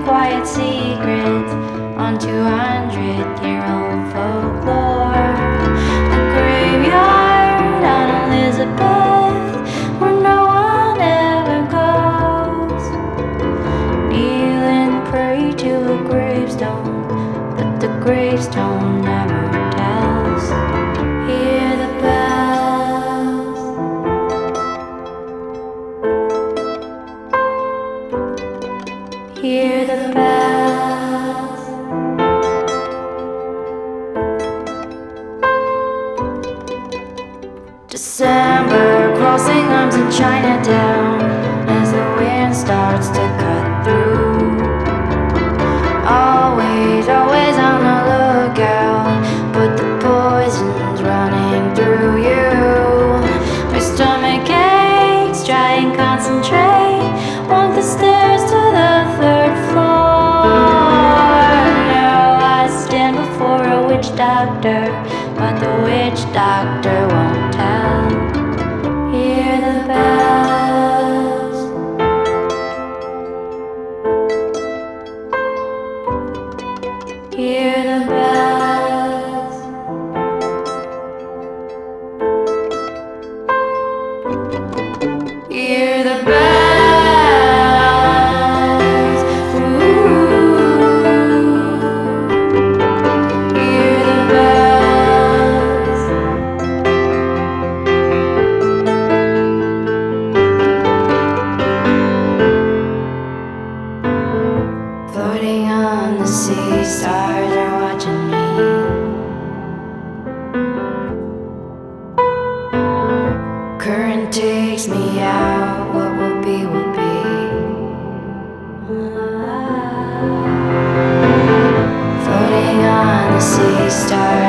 quiet secrets on 200-year-old folklore. The graveyard on Elizabeth, where no one ever goes. Kneel and pray to a gravestone, but the gravestone never tells. Hear the bells. Hear the bells. December, crossing arms in Chinatown as the wind starts to cut through. Always, always on the lookout, but the poison's running through you. My stomach aches, try and concentrate. Walk the stairs to the third floor. Now I stand before a witch doctor, but the witch doctor won't tell. Hear the bells. Hear the bells. Hear the bells. Ooh. Hear the bells. Floating on the sea, stars are watching me. Current takes me out, what will be, will be. Floating on the sea, stars